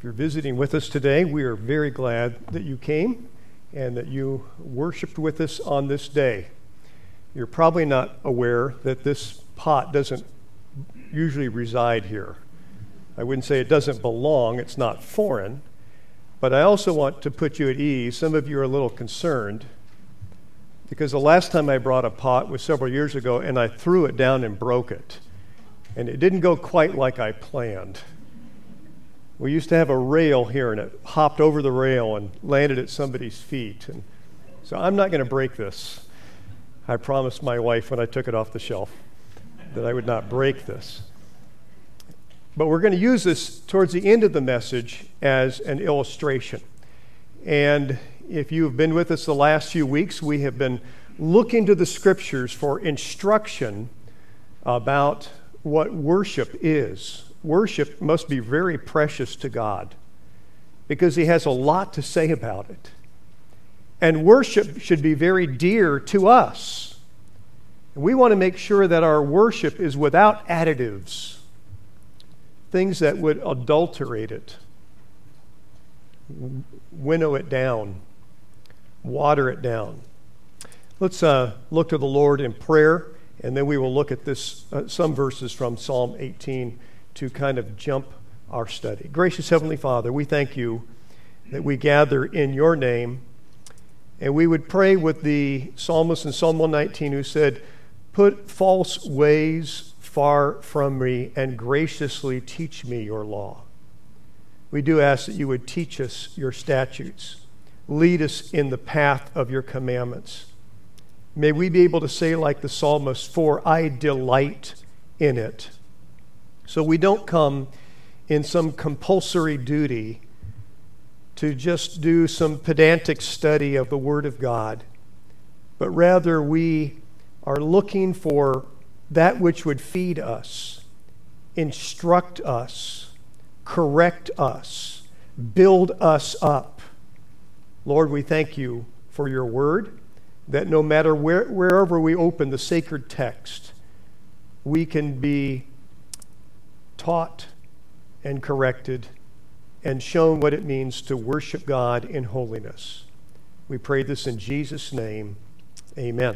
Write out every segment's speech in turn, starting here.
If you're visiting with us today, we are very glad that you came and that you worshiped with us on this day. You're probably not aware that this pot doesn't usually reside here. I wouldn't say it doesn't belong, it's not foreign, but I also want to put you at ease. Some of you are a little concerned because the last time I brought a pot was several years ago and I threw it down and broke it. And it didn't go quite like I planned. We used to have a rail here and it hopped over the rail and landed at somebody's feet. And so I'm not going to break this. I promised my wife when I took it off the shelf that I would not break this. But we're going to use this towards the end of the message as an illustration. And if you've been with us the last few weeks, we have been looking to the scriptures for instruction about what worship is. Worship must be very precious to God because He has a lot to say about it. And worship should be very dear to us. And we want to make sure that our worship is without additives, things that would adulterate it, winnow it down, water it down. Let's look to the Lord in prayer, and then we will look at this some verses from Psalm 18 to kind of jump our study. Gracious Heavenly Father, we thank you that we gather in your name, and we would pray with the psalmist in Psalm 119 who said, "Put false ways far from me and graciously teach me your law." We do ask that you would teach us your statutes, lead us in the path of your commandments. May we be able to say like the psalmist, "For I delight in it." So we don't come in some compulsory duty to just do some pedantic study of the Word of God, but rather we are looking for that which would feed us, instruct us, correct us, build us up. Lord, we thank you for your Word, that no matter wherever we open the sacred text, we can be taught and corrected and shown what it means to worship God in holiness. We pray this in Jesus' name. Amen.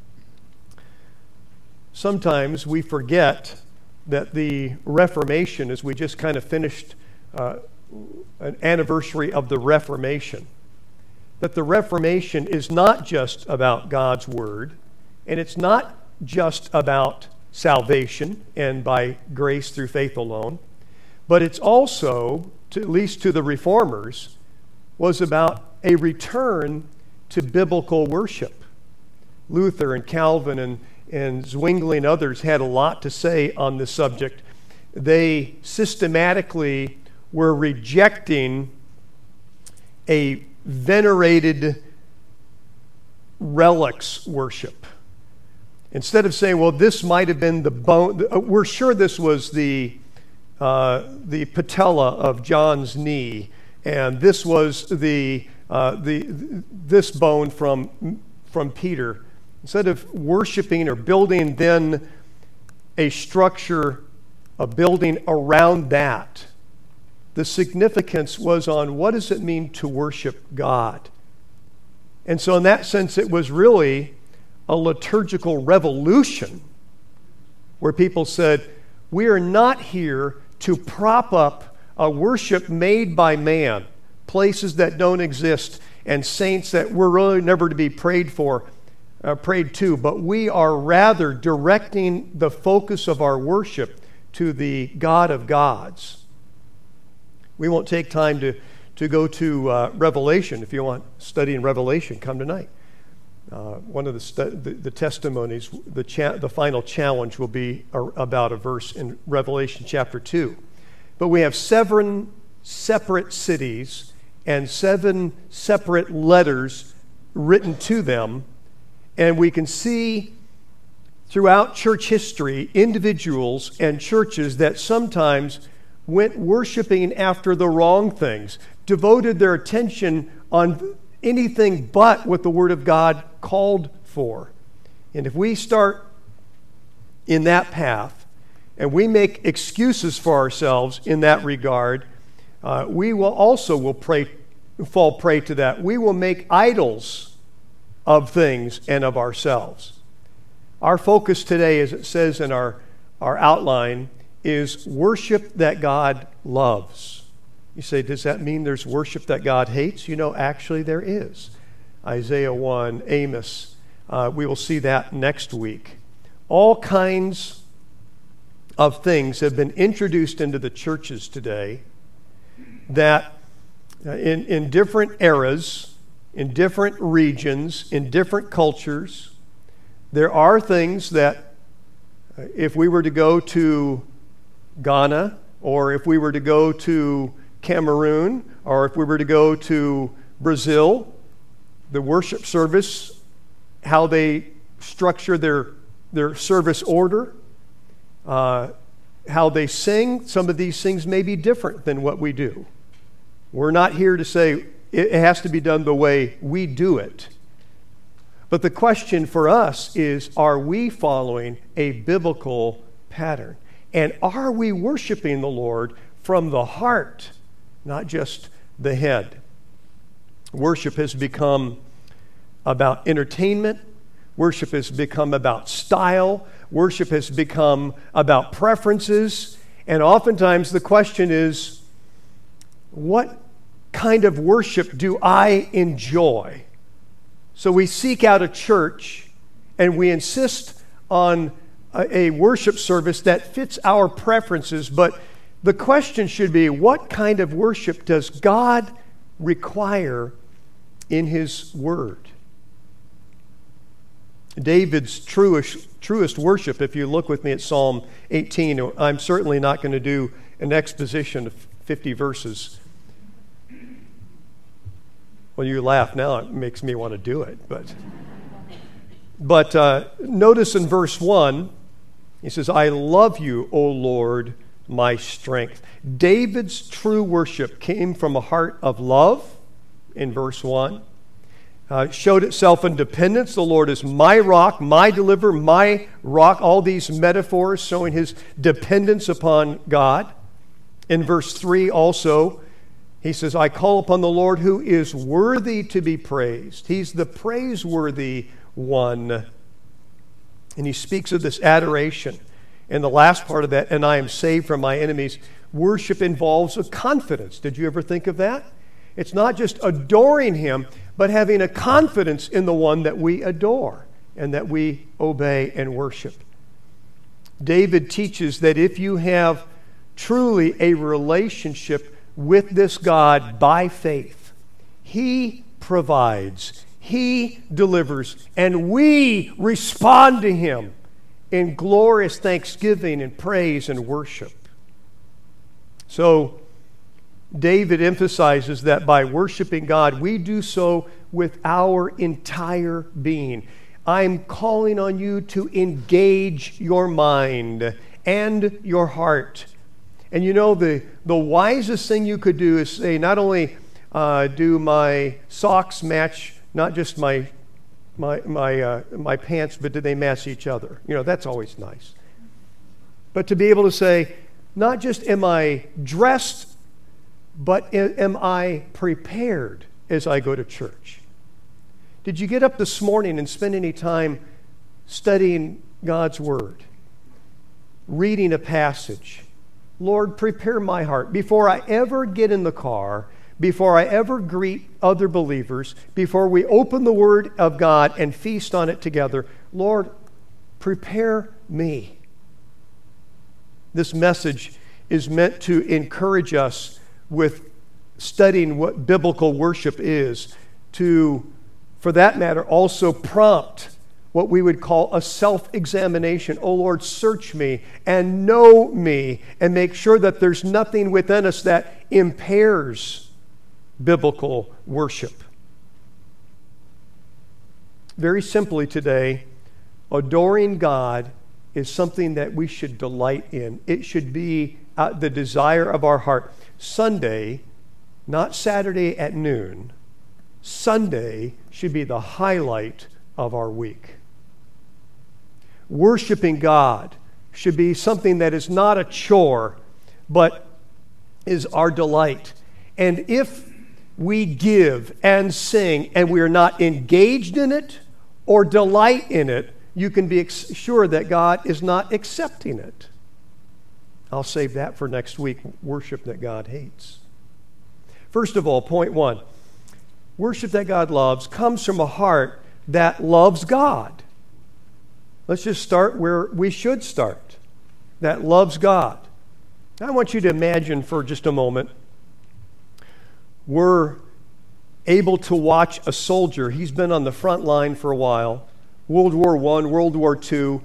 Sometimes we forget that the Reformation, as we just kind of finished an anniversary of the Reformation, that the Reformation is not just about God's Word, and it's not just about salvation and by grace through faith alone, but it's also, at least to the Reformers, was about a return to biblical worship. Luther and Calvin and Zwingli and others had a lot to say on this subject. They systematically were rejecting a venerated relics worship. Instead of saying, well, this might have been the bone, we're sure this was the patella of John's knee, and this was this bone from Peter. Instead of worshiping or building then a structure, a building around that, the significance was on what does it mean to worship God. And so in that sense, it was really a liturgical revolution where people said, we are not here to prop up a worship made by man, places that don't exist, and saints that were really never to be prayed to, but we are rather directing the focus of our worship to the God of gods. We won't take time to go to Revelation. If you want studying Revelation, come tonight. One of the testimonies, the final challenge will be about a verse in Revelation chapter 2. But we have 7 separate cities and 7 separate letters written to them. And we can see throughout church history individuals and churches that sometimes went worshiping after the wrong things, devoted their attention on anything but what the Word of God called for. And if we start in that path and we make excuses for ourselves in that regard, we will also fall prey to that. We will make idols of things and of ourselves. Our focus today, as it says in our outline, is worship that God loves. You say, does that mean there's worship that God hates? You know, actually there is. Isaiah 1, Amos. We will see that next week. All kinds of things have been introduced into the churches today that in different eras, in different regions, in different cultures, there are things that if we were to go to Ghana, or if we were to go to Cameroon, or if we were to go to Brazil, the worship service, how they structure their service order, how they sing, some of these things may be different than what we do. We're not here to say it has to be done the way we do it. But the question for us is, are we following a biblical pattern? And are we worshiping the Lord from the heart, not just the head? Worship has become about entertainment. Worship has become about style. Worship has become about preferences. And oftentimes the question is, what kind of worship do I enjoy? So we seek out a church and we insist on a worship service that fits our preferences. But the question should be, what kind of worship does God require in His Word? David's truest worship, if you look with me at Psalm 18, I'm certainly not going to do an exposition of 50 verses. Well, you laugh now, it makes me want to do it. But notice in verse 1, he says, I love you, O Lord, my strength. David's true worship came from a heart of love in verse 1. Showed itself in dependence. The Lord is my rock, my deliverer, my rock. All these metaphors showing his dependence upon God. In verse 3 also, he says, I call upon the Lord who is worthy to be praised. He's the praiseworthy one. And he speaks of this adoration. And the last part of that, and I am saved from my enemies. Worship involves a confidence. Did you ever think of that? It's not just adoring him, but having a confidence in the one that we adore and that we obey and worship. David teaches that if you have truly a relationship with this God by faith, He provides, He delivers, and we respond to Him in glorious thanksgiving and praise and worship. So, David emphasizes that by worshiping God, we do so with our entire being. I'm calling on you to engage your mind and your heart. And you know, the wisest thing you could do is say, not only do my socks match not just my pants, but do they match each other? You know, that's always nice. But to be able to say, not just am I dressed, but am I prepared as I go to church? Did you get up this morning and spend any time studying God's Word, reading a passage? Lord, prepare my heart. Before I ever get in the car, before I ever greet other believers, before we open the Word of God and feast on it together, Lord, prepare me. This message is meant to encourage us with studying what biblical worship is, to, for that matter, also prompt what we would call a self-examination. Oh Lord, search me and know me and make sure that there's nothing within us that impairs biblical worship. Very simply today, adoring God is something that we should delight in. It should be the desire of our heart. Sunday, not Saturday at noon, Sunday should be the highlight of our week. Worshiping God should be something that is not a chore, but is our delight. And if we give and sing and we are not engaged in it or delight in it, you can be sure that God is not accepting it. I'll save that for next week, worship that God hates. First of all, point one, worship that God loves comes from a heart that loves God. Let's just start where we should start, that loves God. I want you to imagine for just a moment, we're able to watch a soldier. He's been on the front line for a while, World War I, World War II.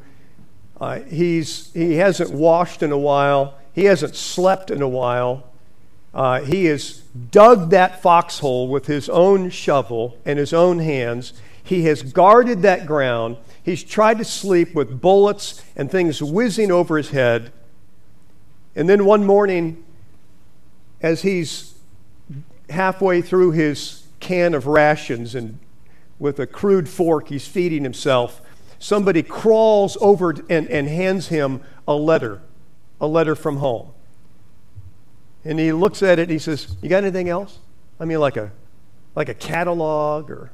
He hasn't washed in a while. He hasn't slept in a while. He has dug that foxhole with his own shovel and his own hands. He has guarded that ground. He's tried to sleep with bullets and things whizzing over his head. And then one morning, as he's halfway through his can of rations and with a crude fork he's feeding himself, somebody crawls over and hands him a letter from home. And he looks at it and he says, "You got anything else? I mean, like a catalog or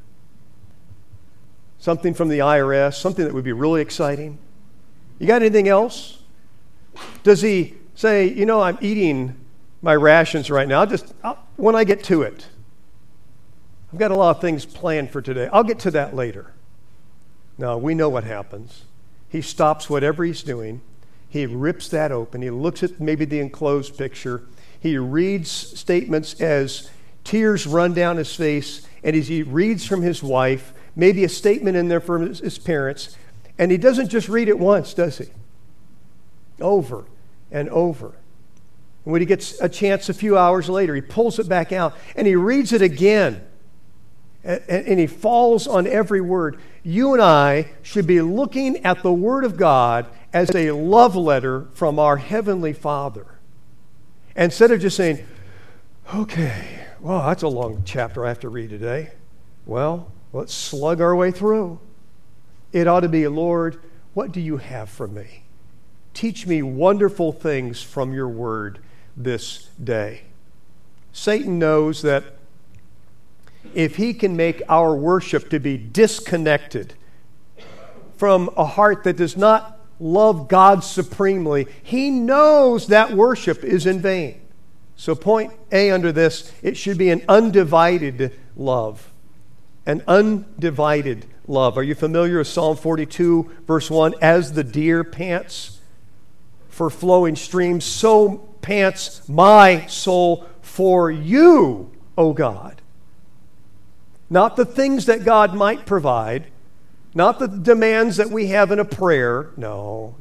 something from the IRS, something that would be really exciting. You got anything else?" Does he say, "I'm eating my rations right now. When I get to it. I've got a lot of things planned for today. I'll get to that later." No, we know what happens. He stops whatever he's doing. He rips that open. He looks at maybe the enclosed picture. He reads statements as tears run down his face, and as he reads from his wife, maybe a statement in there from his parents, and he doesn't just read it once, does he? Over and over. And when he gets a chance a few hours later, he pulls it back out, and he reads it again, and he falls on every word. You and I should be looking at the Word of God as a love letter from our Heavenly Father. Instead of just saying, "Okay, well, that's a long chapter I have to read today. Well, let's slug our way through." It ought to be, "Lord, what do you have for me? Teach me wonderful things from your Word this day." Satan knows that if he can make our worship to be disconnected from a heart that does not love God supremely, he knows that worship is in vain. So point A under this, it should be an undivided love. An undivided love. Are you familiar with Psalm 42, verse 1? As the deer pants for flowing streams, so pants my soul for you, O God. Not the things that God might provide, not the demands that we have in a prayer. No.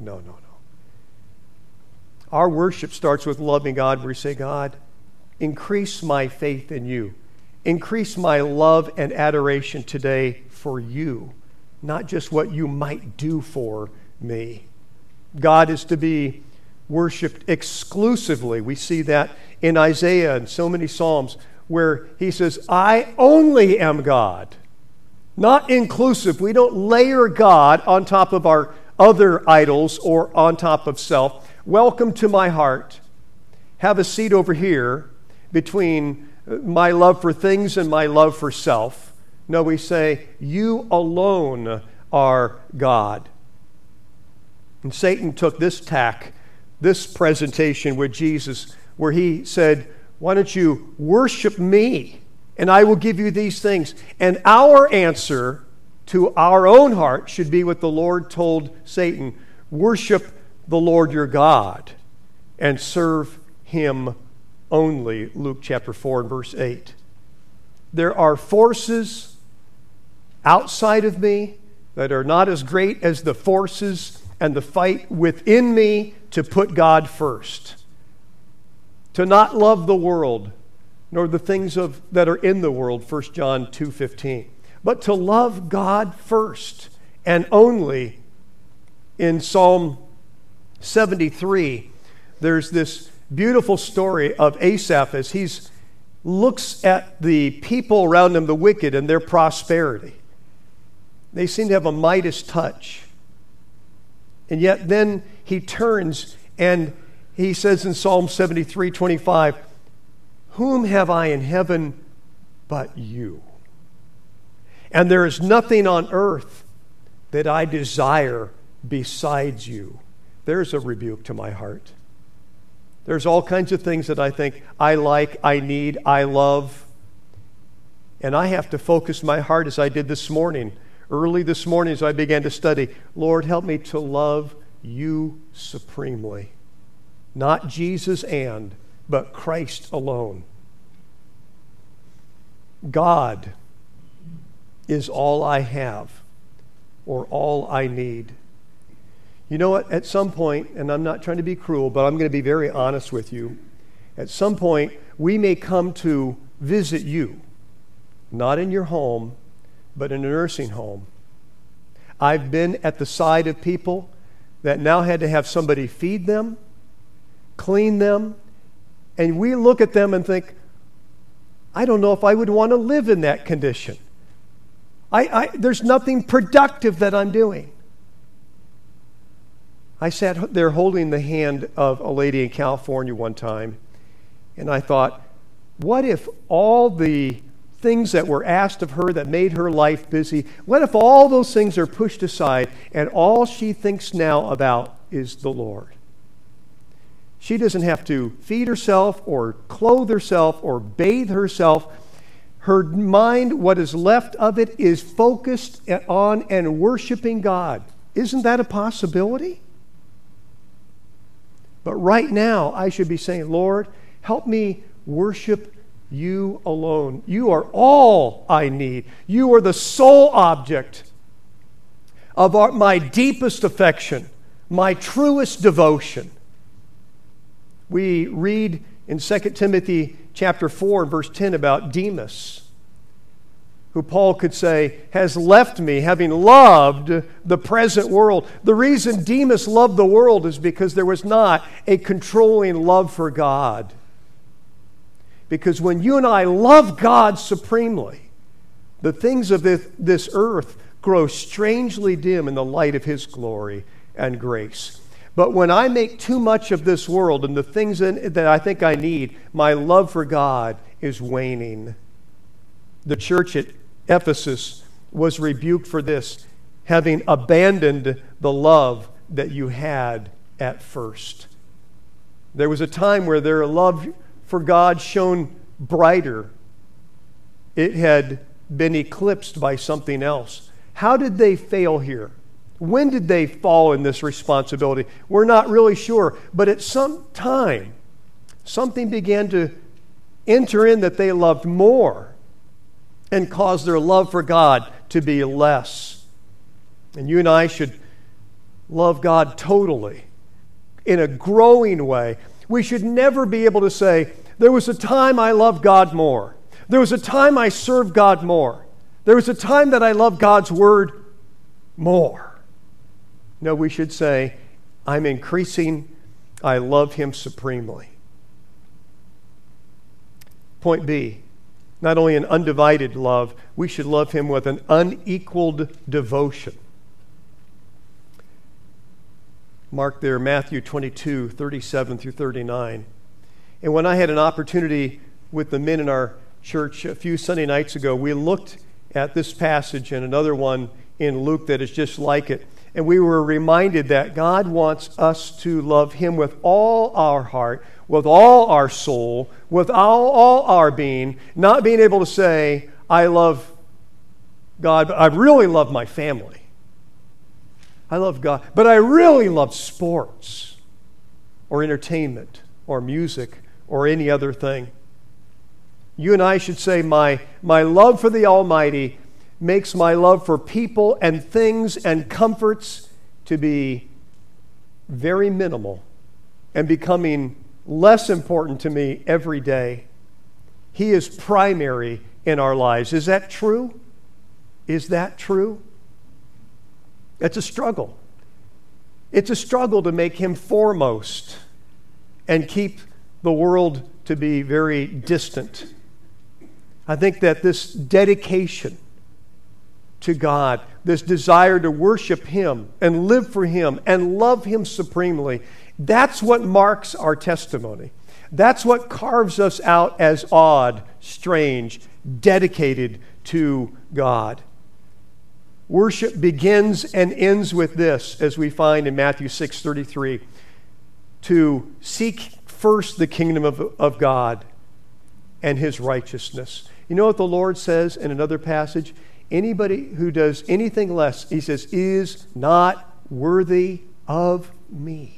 Our worship starts with loving God, where we say, "God, increase my faith in you. Increase my love and adoration today for you, not just what you might do for me." God is to be worshiped exclusively. We see that in Isaiah and so many Psalms, where he says, "I only am God." Not inclusive. We don't layer God on top of our other idols or on top of self. "Welcome to my heart. Have a seat over here between my love for things and my love for self." No, we say, "You alone are God." And Satan took this tack, this presentation with Jesus, where he said, "Why don't you worship me, and I will give you these things." And our answer to our own heart should be what the Lord told Satan: worship the Lord your God and serve him only. Luke chapter 4 and verse 8. There are forces outside of me that are not as great as the forces and the fight within me to put God first. To not love the world, nor the things that are in the world, 1 John 2:15. But to love God first and only. In Psalm 73, there's this beautiful story of Asaph as he looks at the people around him, the wicked, and their prosperity. They seem to have a Midas touch. And yet then he turns and he says in Psalm 73:25, whom have I in heaven but you? And there is nothing on earth that I desire besides you. There's a rebuke to my heart. There's all kinds of things that I think I like, I need, I love. And I have to focus my heart as I did this morning. Early this morning as I began to study, Lord, help me to love you supremely. Not Jesus but Christ alone. God is all I have or all I need. You know what? At some point, and I'm not trying to be cruel, but I'm going to be very honest with you. At some point, we may come to visit you, not in your home, but in a nursing home. I've been at the side of people that now had to have somebody feed them, clean them, and we look at them and think, I don't know if I would want to live in that condition. There's nothing productive that I'm doing. I sat there holding the hand of a lady in California one time, and I thought, what if all the things that were asked of her that made her life busy, what if all those things are pushed aside and all she thinks now about is the Lord? She doesn't have to feed herself or clothe herself or bathe herself. Her mind, what is left of it, is focused on and worshiping God. Isn't that a possibility? But right now, I should be saying, Lord, help me worship you alone. You are all I need. You are the sole object of my deepest affection, my truest devotion. We read in 2 Timothy chapter 4 and verse 10 about Demas, who Paul could say has left me having loved the present world. The reason Demas loved the world is because there was not a controlling love for God. Because when you and I love God supremely, the things of this earth grow strangely dim in the light of His glory and grace. But when I make too much of this world and the things that I think I need, my love for God is waning. The church at Ephesus was rebuked for this, having abandoned the love that you had at first. There was a time where their love for God shone brighter. It had been eclipsed by something else. How did they fail here? When did they fall in this responsibility? We're not really sure, but at some time, something began to enter in that they loved more and caused their love for God to be less. And you and I should love God totally, in a growing way. We should never be able to say, there was a time I loved God more. There was a time I served God more. There was a time that I loved God's Word more. No, we should say, I'm increasing, I love Him supremely. Point B, not only an undivided love, we should love Him with an unequaled devotion. Mark there, Matthew 22, 37 through 39. And when I had an opportunity with the men in our church a few Sunday nights ago, we looked at this passage and another one in Luke that is just like it. And we were reminded that God wants us to love Him with all our heart, with all our soul, with all our being, not being able to say, I love God, but I really love my family. I love God, but I really love sports or entertainment or music or any other thing. You and I should say, my love for the Almighty makes my love for people and things and comforts to be very minimal and becoming less important to me every day. He is primary in our lives. Is that true? Is that true? It's a struggle. It's a struggle to make Him foremost and keep the world to be very distant. I think that this dedication to God, this desire to worship Him and live for Him and love Him supremely, that's what marks our testimony. That's what carves us out as odd, strange, dedicated to God. Worship begins and ends with this, as we find in Matthew 6:33, to seek first the kingdom of God and his righteousness. You know what the Lord says in another passage? Anybody who does anything less, he says, is not worthy of me.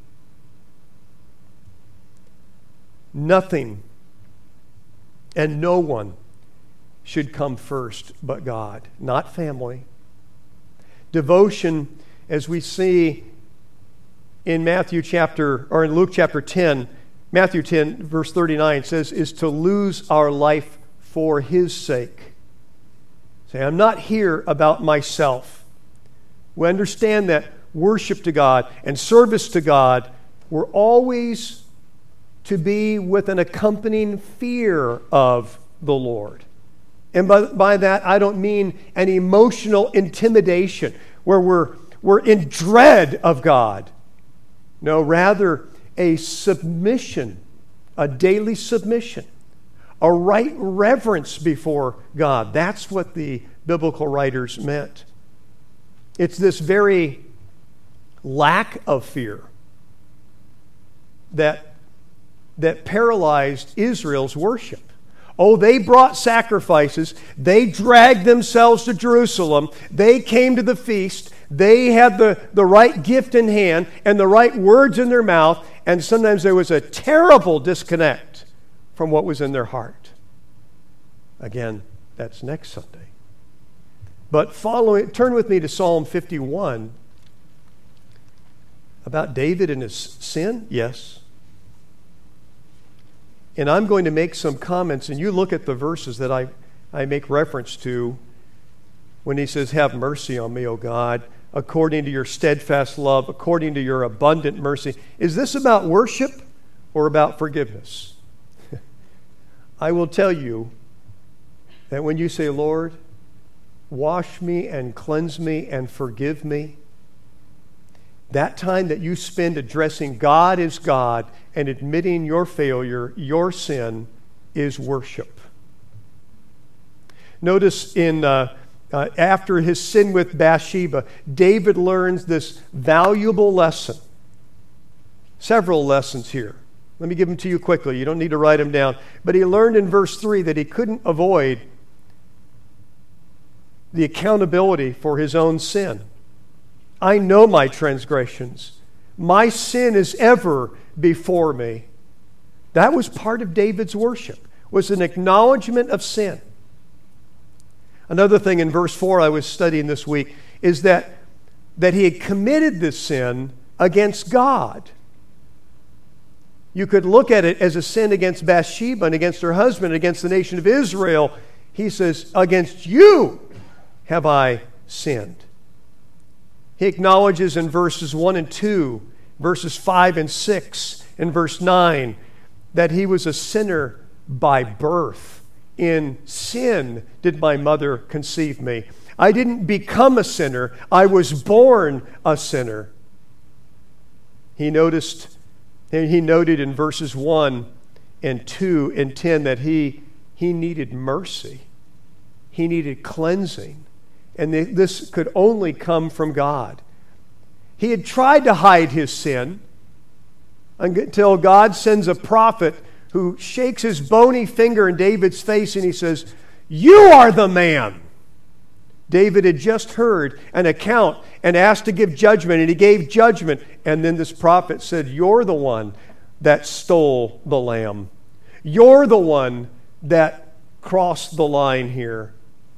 Nothing and no one should come first but God, not family. Devotion, as we see in Luke chapter 10, Matthew 10, verse 39 says, is to lose our life for his sake. Say, I'm not here about myself. We understand that worship to God and service to God were always to be with an accompanying fear of the Lord. And by that, I don't mean an emotional intimidation where we're in dread of God. No, rather a submission, a daily submission, a right reverence before God. That's what the biblical writers meant. It's this very lack of fear that paralyzed Israel's worship. Oh, they brought sacrifices. They dragged themselves to Jerusalem. They came to the feast. They had the right gift in hand and the right words in their mouth. And sometimes there was a terrible disconnect from what was in their heart. Again, that's next Sunday. But turn with me to Psalm 51. About David and his sin? Yes. And I'm going to make some comments, and you look at the verses that I make reference to when he says, have mercy on me, O God, according to your steadfast love, according to your abundant mercy. Is this about worship or about forgiveness? I will tell you that when you say, Lord, wash me and cleanse me and forgive me, that time that you spend addressing God as God and admitting your failure, your sin, is worship. Notice after his sin with Bathsheba, David learns this valuable lesson. Several lessons here. Let me give them to you quickly. You don't need to write them down. But he learned in verse 3 that he couldn't avoid the accountability for his own sin. I know my transgressions. My sin is ever before me. That was part of David's worship, was an acknowledgement of sin. Another thing in verse 4 I was studying this week is that he had committed this sin against God. You could look at it as a sin against Bathsheba and against her husband, and against the nation of Israel. He says, against you have I sinned. He acknowledges in verses 1 and 2, verses 5 and 6, and verse 9, that he was a sinner by birth. In sin did my mother conceive me. I didn't become a sinner. I was born a sinner. He noted in verses 1 and 2 and 10 that he needed mercy. He needed cleansing. And this could only come from God. He had tried to hide his sin until God sends a prophet who shakes his bony finger in David's face and he says, "You are the man." David had just heard an account and asked to give judgment, and he gave judgment. And then this prophet said, "You're the one that stole the lamb. You're the one that crossed the line here."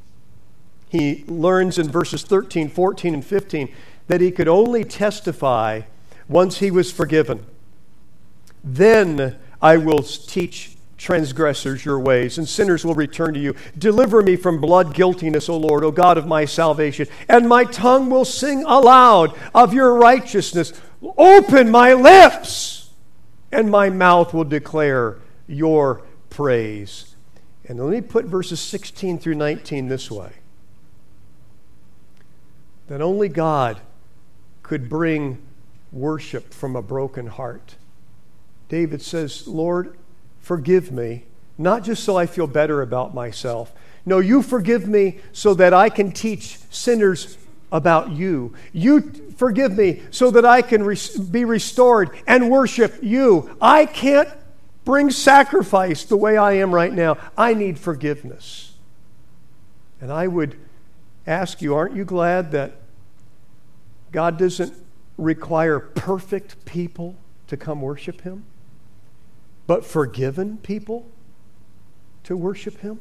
He learns in verses 13, 14, and 15 that he could only testify once he was forgiven. Then I will teach transgressors your ways, and sinners will return to you. Deliver me from blood guiltiness, O Lord, O God of my salvation, and my tongue will sing aloud of your righteousness. Open my lips, and my mouth will declare your praise. And let me put verses 16 through 19 this way. That only God could bring worship from a broken heart. David says, Lord, forgive me, not just so I feel better about myself. No, you forgive me so that I can teach sinners about you. You forgive me so that I can be restored and worship you. I can't bring sacrifice the way I am right now. I need forgiveness. And I would ask you, aren't you glad that God doesn't require perfect people to come worship Him, but forgiven people to worship Him?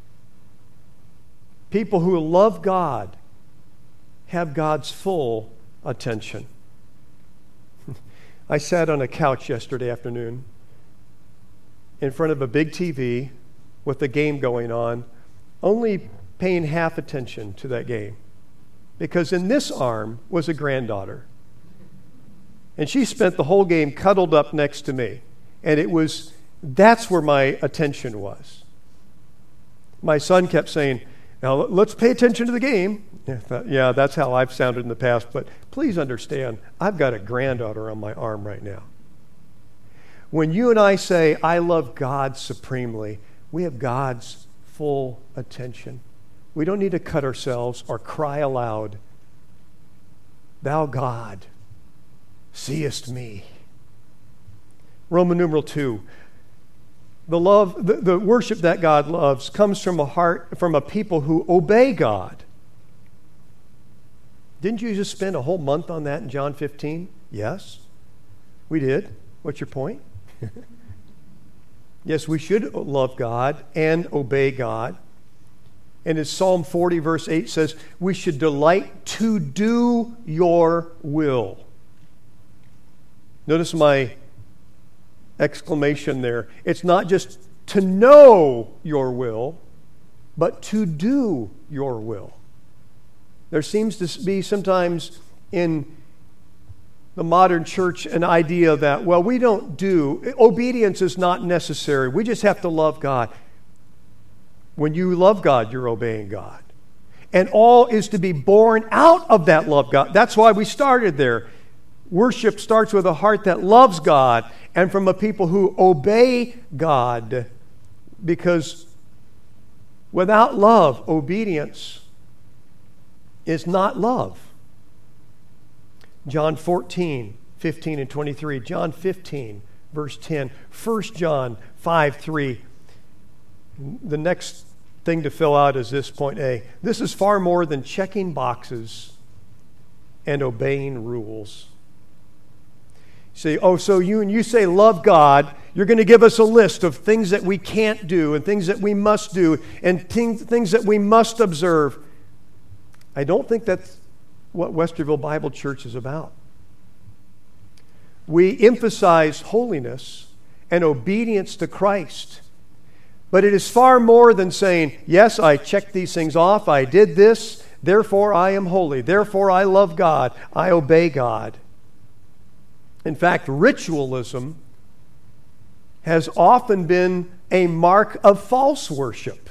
People who love God have God's full attention. I sat on a couch yesterday afternoon in front of a big TV with a game going on, only paying half attention to that game. Because in this arm was a granddaughter. And she spent the whole game cuddled up next to me. And that's where my attention was. My son kept saying, now let's pay attention to the game. I thought, yeah, that's how I've sounded in the past. But please understand, I've got a granddaughter on my arm right now. When you and I say, I love God supremely, we have God's full attention. We don't need to cut ourselves or cry aloud, Thou God, seest me. Roman numeral 2. The worship that God loves comes from a people who obey God. Didn't you just spend a whole month on that in John 15? Yes, we did. What's your point? Yes, we should love God and obey God. And as Psalm 40 verse 8 says, we should delight to do your will. Notice my exclamation there. It's not just to know your will, but to do your will. There seems to be sometimes in the modern church an idea that, well, we don't do, obedience is not necessary. We just have to love God. When you love God, you're obeying God. And all is to be born out of that love God. That's why we started there. Worship starts with a heart that loves God and from a people who obey God. Because without love, obedience is not love. John 14, 15 and 23. John 15, verse 10. 1 John 5, 3. The next thing to fill out is this point A. This is far more than checking boxes and obeying rules. Say, so you say love God, you're going to give us a list of things that we can't do and things that we must do and things that we must observe. I don't think that's what Westerville Bible Church is about. We emphasize holiness and obedience to Christ. But it is far more than saying, yes, I checked these things off, I did this, therefore I am holy, therefore I love God, I obey God. In fact, ritualism has often been a mark of false worship.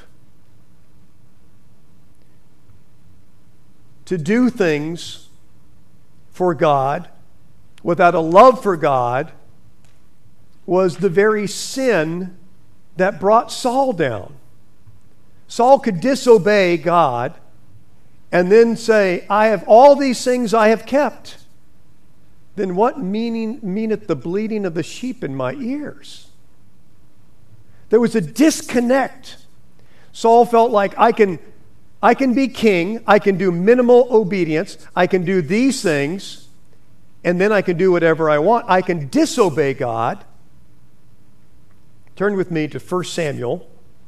To do things for God without a love for God was the very sin that brought Saul down. Saul could disobey God and then say, I have all these things I have kept. Then what meaneth the bleating of the sheep in my ears? There was a disconnect. Saul felt like I can be king, I can do minimal obedience, I can do these things, and then I can do whatever I want. I can disobey God. Turn with me to 1 Samuel.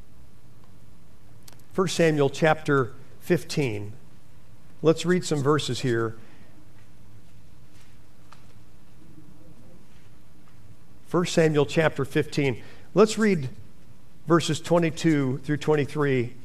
1 Samuel chapter 15. Let's read some verses here. 1 Samuel chapter 15. Let's read verses 22 through 23.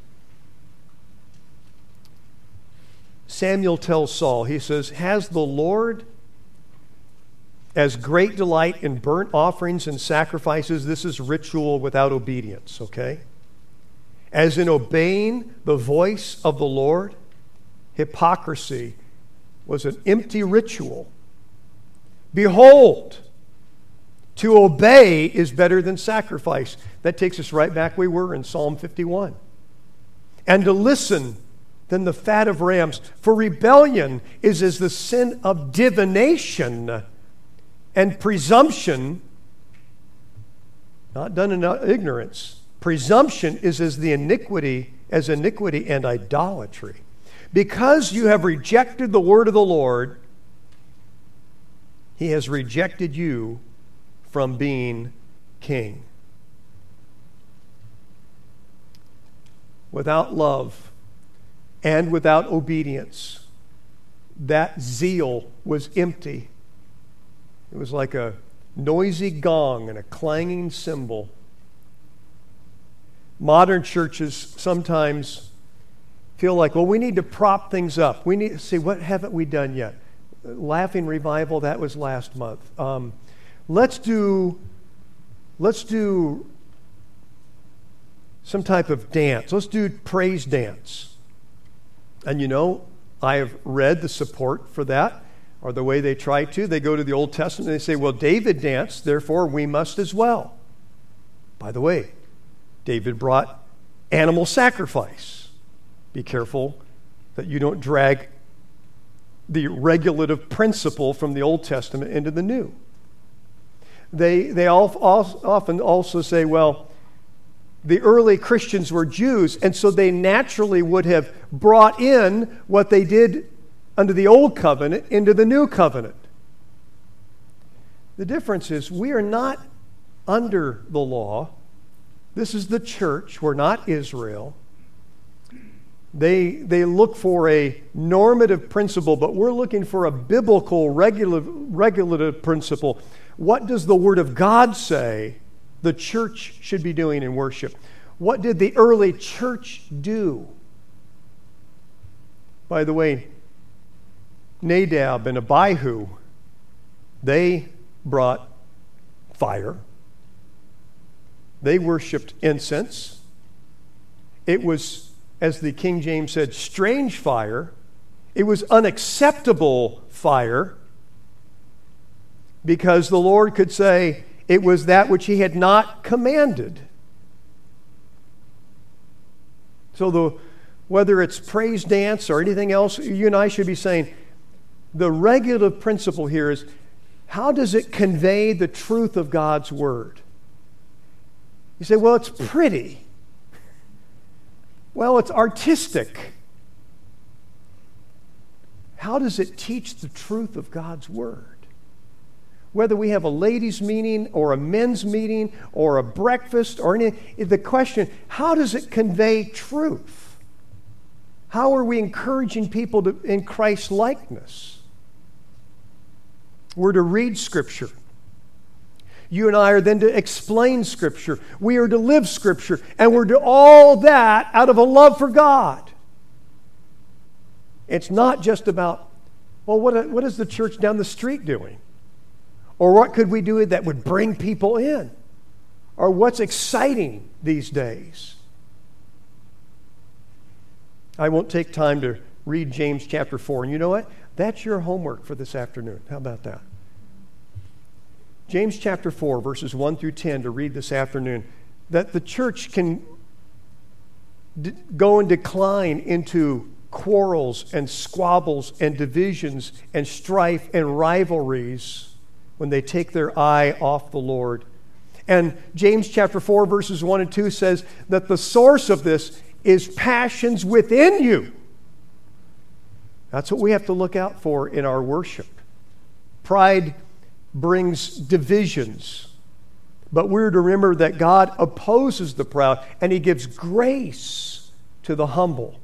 Samuel tells Saul, he says, has the Lord as great delight in burnt offerings and sacrifices? This is ritual without obedience, okay? As in obeying the voice of the Lord? Hypocrisy was an empty ritual. Behold, To obey is better than sacrifice. That takes us right back we were in Psalm 51. And to listen than the fat of rams. For rebellion is as the sin of divination, and presumption, not done in ignorance, presumption is as iniquity and idolatry. Because you have rejected the word of the Lord, He has rejected you from being king. Without love and without obedience, that zeal was empty. It was like a noisy gong and a clanging cymbal. Modern churches sometimes feel like, well, we need to prop things up. We need to see, what haven't we done yet? Laughing Revival, that was last month. Let's do some type of dance. Let's do praise dance. And you know, I have read the support for that, or the way they try to. They go to the Old Testament and they say, well, David danced, therefore we must as well. By the way, David brought animal sacrifice. Be careful that you don't drag the regulative principle from the Old Testament into the New. They often also say, well, the early Christians were Jews, and so they naturally would have brought in what they did under the Old Covenant into the New Covenant. The difference is we are not under the law. This is the church. We're not Israel. They look for a normative principle, but we're looking for a biblical regulative principle. What does the Word of God say the church should be doing in worship? What did the early church do? By the way, Nadab and Abihu, they brought fire. They worshiped incense. It was, as the King James said, strange fire. It was unacceptable fire, because the Lord could say it was that which He had not commanded. So whether it's praise dance or anything else, you and I should be saying, the regulative principle here is, how does it convey the truth of God's Word? You say, well, it's pretty. Well, it's artistic. How does it teach the truth of God's Word? Whether we have a ladies' meeting or a men's meeting or a breakfast or anything, the question, how does it convey truth? How are we encouraging people in Christ's likeness? We're to read Scripture. You and I are then to explain Scripture. We are to live Scripture. And we're to all that out of a love for God. It's not just about, well, what is the church down the street doing? Or what could we do that would bring people in? Or what's exciting these days? I won't take time to read James chapter 4. And you know what? That's your homework for this afternoon. How about that? James chapter 4, verses 1 through 10 to read this afternoon. That the church can go and decline into quarrels and squabbles and divisions and strife and rivalries when they take their eye off the Lord. And James chapter 4, verses 1 and 2 says that the source of this is passions within you. That's what we have to look out for in our worship. Pride brings divisions, but we're to remember that God opposes the proud and He gives grace to the humble.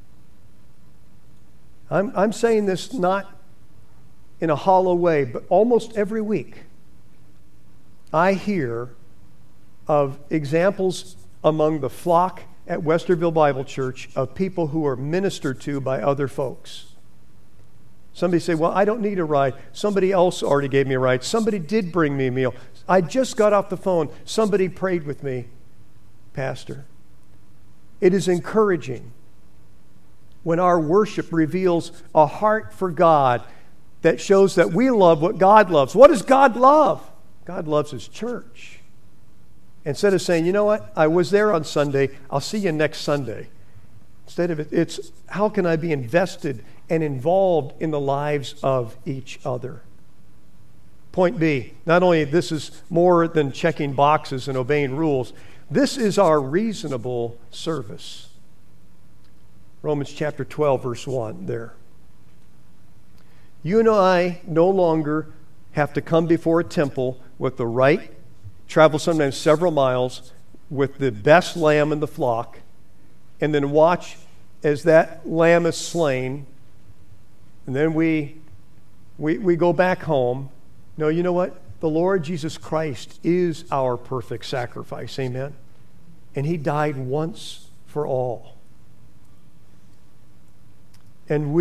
I'm saying this not in a hollow way, but almost every week I hear of examples among the flock at Westerville Bible Church of people who are ministered to by other folks. Somebody say, well, I don't need a ride. Somebody else already gave me a ride. Somebody did bring me a meal. I just got off the phone. Somebody prayed with me, Pastor. It is encouraging when our worship reveals a heart for God that shows that we love what God loves. What does God love? God loves His church. Instead of saying, you know what, I was there on Sunday, I'll see you next Sunday. Instead of it's how can I be invested and involved in the lives of each other? Point B, not only this is more than checking boxes and obeying rules, this is our reasonable service. Romans chapter 12, verse 1 there. You and I no longer have to come before a temple with the right, travel sometimes several miles, with the best lamb in the flock, and then watch as that lamb is slain, and then we go back home. No, you know what? The Lord Jesus Christ is our perfect sacrifice. Amen? And He died once for all. And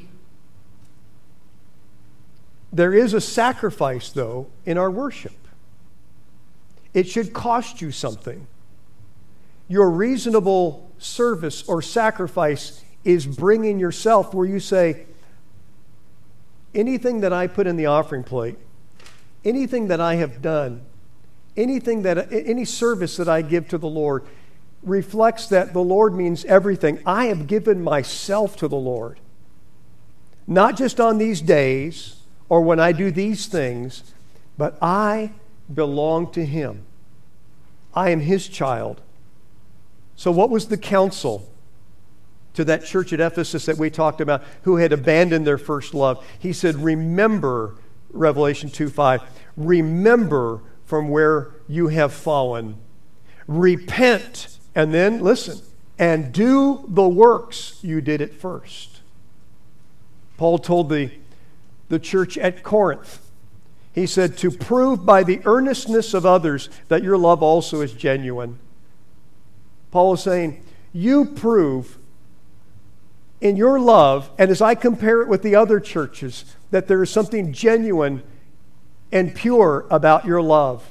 there is a sacrifice, though, in our worship. It should cost you something. Your reasonable service or sacrifice is bringing yourself where you say, anything that I put in the offering plate, anything that I have done, any service that I give to the Lord reflects that the Lord means everything. I have given myself to the Lord. Not just on these days or when I do these things, but I belong to Him. I am His child. So what was the counsel to that church at Ephesus that we talked about who had abandoned their first love? He said, remember, Revelation 2:5, remember from where you have fallen. Repent, and then, listen, and do the works you did at first. Paul told the church at Corinth, he said, to prove by the earnestness of others that your love also is genuine. Paul is saying, you prove in your love, and as I compare it with the other churches, that there is something genuine and pure about your love.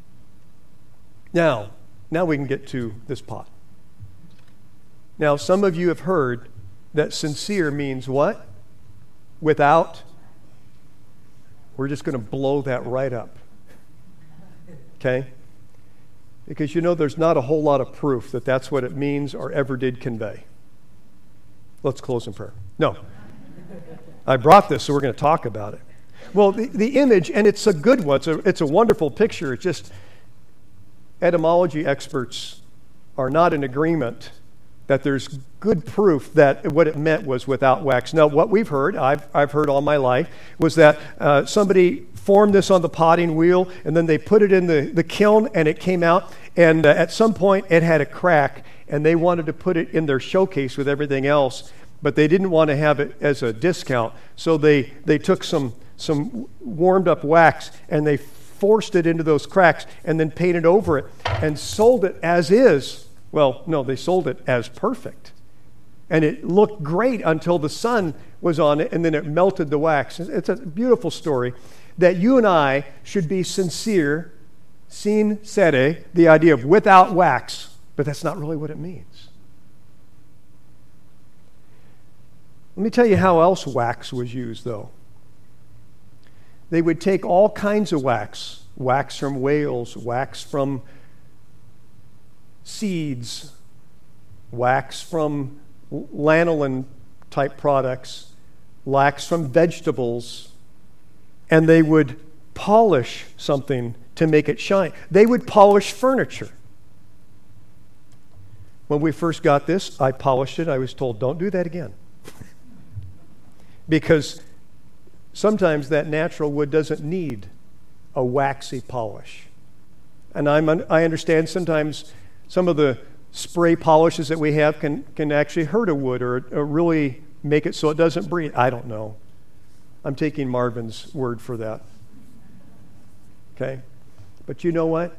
Now we can get to this pot. Now, some of you have heard that sincere means what? Without. We're just going to blow that right up. Okay? Because you know there's not a whole lot of proof that that's what it means or ever did convey. Let's close in prayer. No. I brought this, so we're going to talk about it. Well, the image, and it's a good one. It's a wonderful picture. It's just etymology experts are not in agreement that there's good proof that what it meant was without wax. Now, what we've heard, I've heard all my life, was that somebody formed this on the potting wheel, and then they put it in the kiln, and it came out, and at some point it had a crack, and they wanted to put it in their showcase with everything else, but they didn't want to have it as a discount, so they took some warmed up wax, and they forced it into those cracks, and then painted over it, and sold it as is. Well, no, they sold it as perfect. And it looked great until the sun was on it, and then it melted the wax. It's a beautiful story that you and I should be sincere, sin sere, the idea of without wax, but that's not really what it means. Let me tell you how else wax was used, though. They would take all kinds of wax from whales, wax from seeds, wax from lanolin type products, wax from vegetables, and they would polish something to make it shine. They would polish furniture. When we first got this, I polished it. I was told, don't do that again. Because sometimes that natural wood doesn't need a waxy polish. And I understand sometimes some of the spray polishes that we have can actually hurt a wood or really make it so it doesn't breathe. I don't know. I'm taking Marvin's word for that. Okay? But you know what?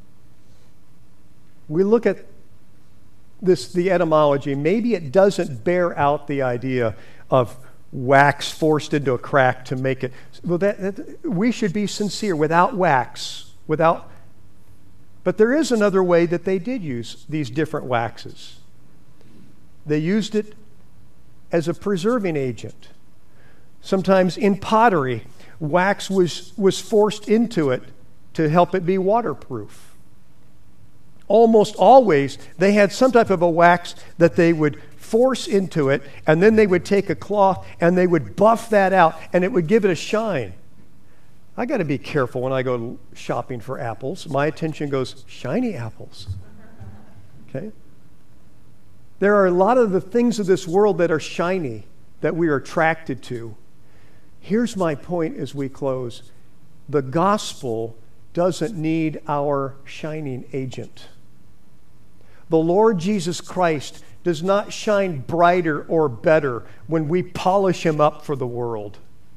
We look at the etymology. Maybe it doesn't bear out the idea of wax forced into a crack to make it. Well, we should be sincere without wax, without. But there is another way that they did use these different waxes. They used it as a preserving agent. Sometimes in pottery, wax was forced into it to help it be waterproof. Almost always, they had some type of a wax that they would force into it, and then they would take a cloth and they would buff that out, and it would give it a shine. I got to be careful when I go shopping for apples. My attention goes, shiny apples. Okay? There are a lot of the things of this world that are shiny that we are attracted to. Here's my point as we close. The gospel doesn't need our shining agent. The Lord Jesus Christ does not shine brighter or better when we polish him up for the world.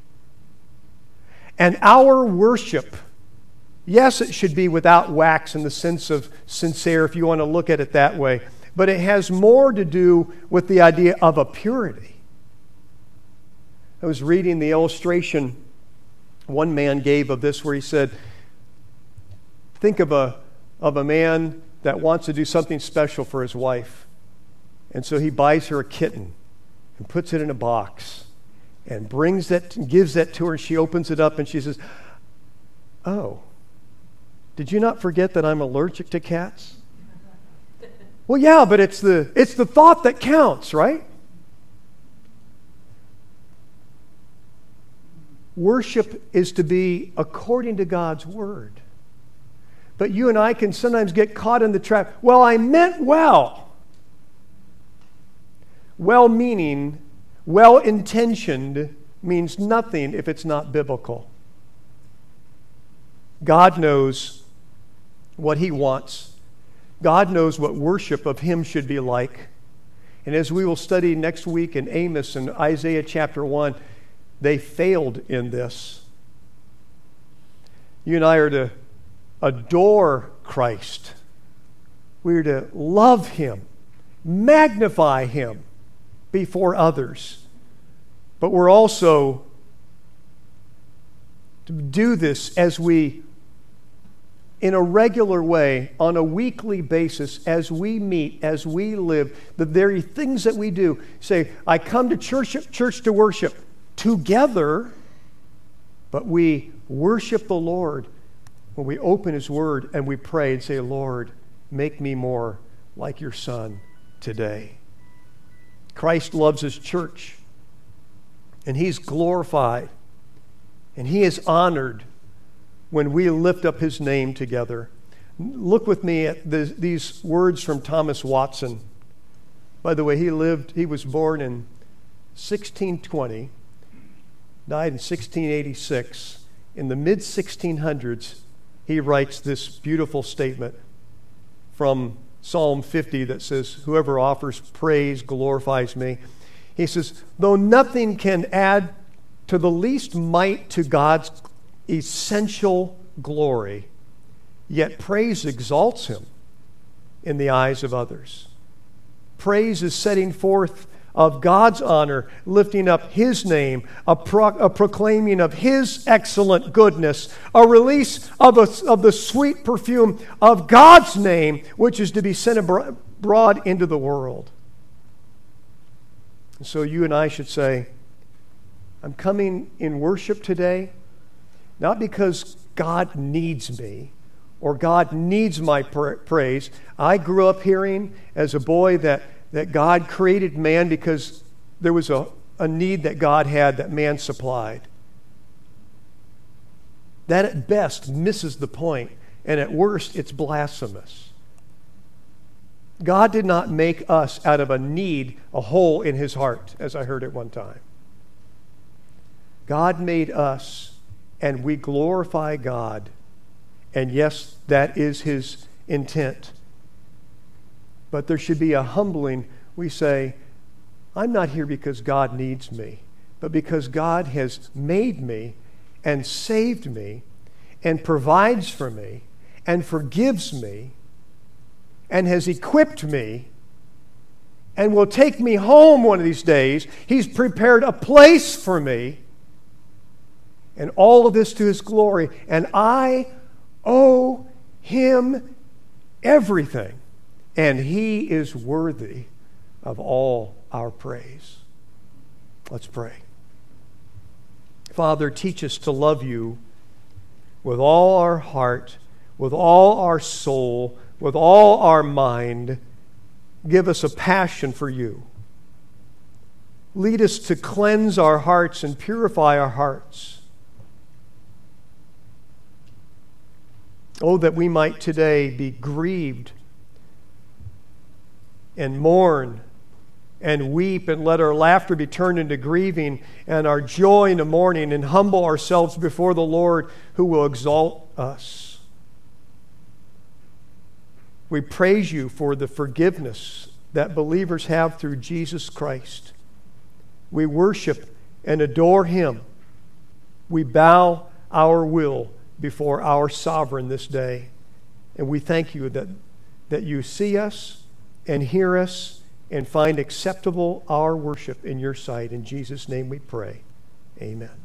And our worship, yes, it should be without wax in the sense of sincere, if you want to look at it that way, but it has more to do with the idea of a purity. I was reading the illustration one man gave of this where he said, think of a man that wants to do something special for his wife. And so he buys her a kitten and puts it in a box and brings that and gives that to her, and she opens it up and she says, "Oh, did you not forget that I'm allergic to cats?" Well, yeah, but it's the thought that counts, right? Worship is to be according to God's word. But you and I can sometimes get caught in the trap. Well, I meant well. Well-meaning, well-intentioned means nothing if it's not biblical. God knows what he wants. God knows what worship of him should be like. And as we will study next week in Amos and Isaiah chapter 1, they failed in this. You and I are to adore Christ. We are to love him, magnify him before others. But we're also to do this as we, in a regular way, on a weekly basis, as we meet, as we live, the very things that we do. Say, I come to church to worship together, but we worship the Lord when we open his word and we pray and say, Lord, make me more like your Son today. Christ loves his church, and he's glorified, and he is honored when we lift up his name together. Look with me at these words from Thomas Watson. By the way, he was born in 1620, died in 1686. In the mid-1600s, he writes this beautiful statement from Psalm 50 that says, whoever offers praise glorifies me. He says, though nothing can add to the least mite to God's essential glory, yet praise exalts him in the eyes of others. Praise is setting forth of God's honor, lifting up his name, a proclaiming of his excellent goodness, a release of the sweet perfume of God's name, which is to be sent abroad into the world. And so you and I should say, I'm coming in worship today, not because God needs me or God needs my praise. I grew up hearing as a boy that God created man because there was a need that God had that man supplied. That at best misses the point, and at worst it's blasphemous. God did not make us out of a need, a hole in his heart, as I heard at one time. God made us, and we glorify God. And yes, that is his intent. But there should be a humbling. We say, I'm not here because God needs me, but because God has made me and saved me and provides for me and forgives me and has equipped me and will take me home one of these days. He's prepared a place for me, and all of this to his glory. And I owe him everything. And he is worthy of all our praise. Let's pray. Father, teach us to love you with all our heart, with all our soul, with all our mind. Give us a passion for you. Lead us to cleanse our hearts and purify our hearts. Oh, that we might today be grieved and mourn and weep, and let our laughter be turned into grieving and our joy into mourning, and humble ourselves before the Lord, who will exalt us. We praise you for the forgiveness that believers have through Jesus Christ. We worship and adore Him. We bow our will before our sovereign this day. And we thank you that you see us and hear us and find acceptable our worship in your sight. In Jesus' name we pray. Amen.